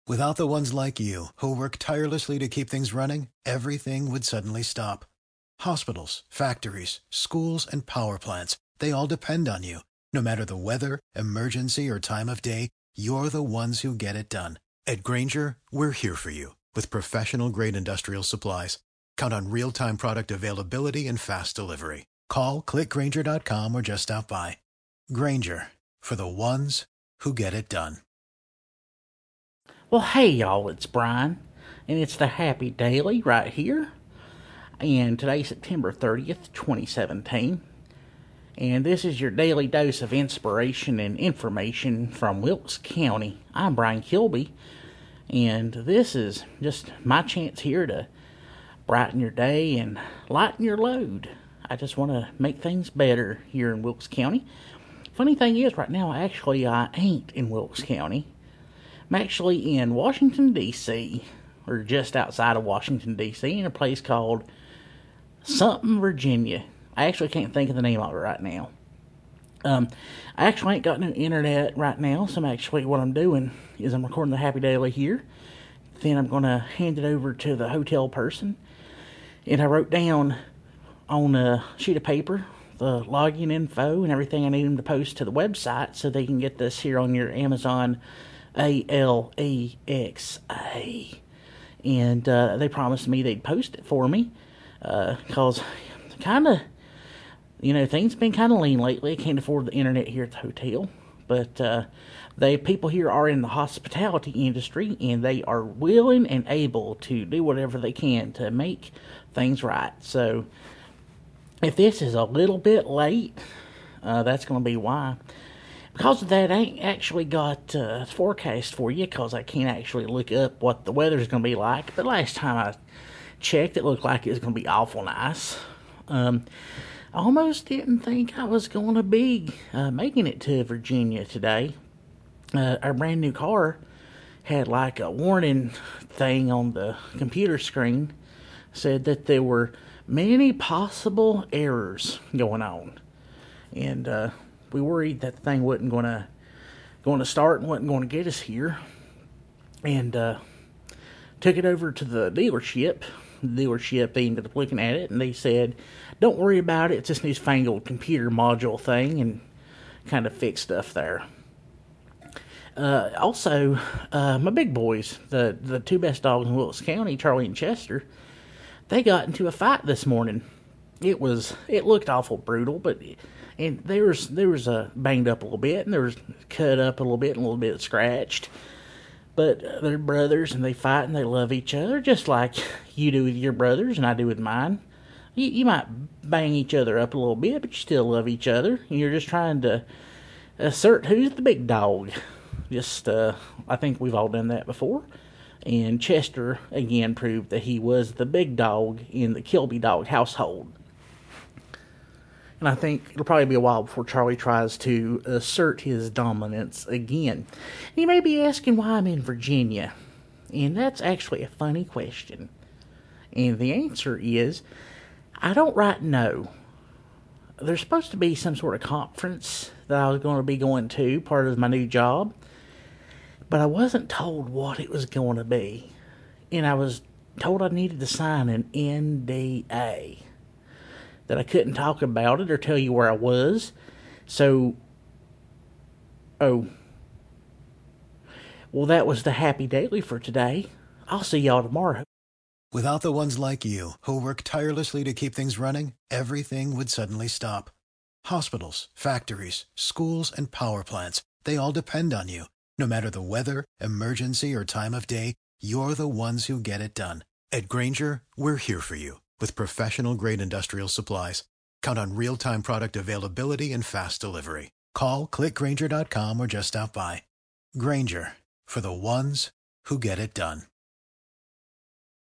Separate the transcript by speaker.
Speaker 1: Without the ones like you, who work tirelessly to keep things running, everything would suddenly stop. Hospitals, factories, schools, and power plants, they all depend on you. No matter the weather, emergency, or time of day, you're the ones who get it done. At Granger, we're here for you with professional-grade industrial supplies. Count on real-time product availability and fast delivery. Call, click Granger.com, or just stop by. Granger, for the ones who get it done.
Speaker 2: Well, hey y'all, it's Brian, and it's the Happy Daily right here. And today's September 30th, 2017. And this is your daily dose of inspiration and information from Wilkes County. I'm Brian Kilby, and this is just my chance here to brighten your day and lighten your load. I just want to make things better here in Wilkes County. Funny thing is, right now, I ain't in Wilkes County. I'm actually in Washington, D.C., or just outside of Washington, D.C., in a place called something, Virginia. I actually can't think of the name of it right now. I actually ain't got no internet right now, so what I'm doing is I'm recording the Happy Daily here. Then I'm going to hand it over to the hotel person. And I wrote down on a sheet of paper the login info and everything I need them to post to the website so they can get this here on your Amazon Alexa. And they promised me they'd post it for me. Because things been kind of lean lately. I can't afford the internet here at the hotel. But people here are in the hospitality industry, and they are willing and able to do whatever they can to make things right. So if this is a little bit late, that's going to be why. Because of that, I ain't actually got a forecast for you, because I can't actually look up what the weather's going to be like. But last time I checked, it looked like it was going to be awful nice. I almost didn't think I was going to be making it to Virginia today. Our brand new car had like a warning thing on the computer screen. Said that there were many possible errors going on. And we worried that the thing wasn't going to start and wasn't going to get us here. And took it over to the dealership. The dealership ended up looking at it, and they said, don't worry about it, it's this newfangled computer module thing, and kind of fix stuff there. Also, my big boys, the two best dogs in Wilkes County, Charlie and Chester, they got into a fight this morning. It looked awful brutal, and there was banged up a little bit, and there was cut up a little bit, and a little bit scratched. But they're brothers, and they fight, and they love each other, just like you do with your brothers, and I do with mine. You might bang each other up a little bit, but you still love each other, and you're just trying to assert who's the big dog. I think we've all done that before. And Chester, again, proved that he was the big dog in the Kilby dog household. And I think it'll probably be a while before Charlie tries to assert his dominance again. And you may be asking why I'm in Virginia. And that's actually a funny question. And the answer is, I don't right know. There's supposed to be some sort of conference that I was going to be going to, part of my new job. But I wasn't told what it was going to be. And I was told I needed to sign an NDA. That I couldn't talk about it or tell you where I was. So, well, that was the Happy Daily for today. I'll see y'all tomorrow.
Speaker 1: Without the ones like you, who work tirelessly to keep things running, everything would suddenly stop. Hospitals, factories, schools, and power plants, they all depend on you. No matter the weather, emergency, or time of day, you're the ones who get it done. At Granger, we're here for you with professional-grade industrial supplies. Count on real-time product availability and fast delivery. Call, click Granger.com, or just stop by. Granger, for the ones who get it done.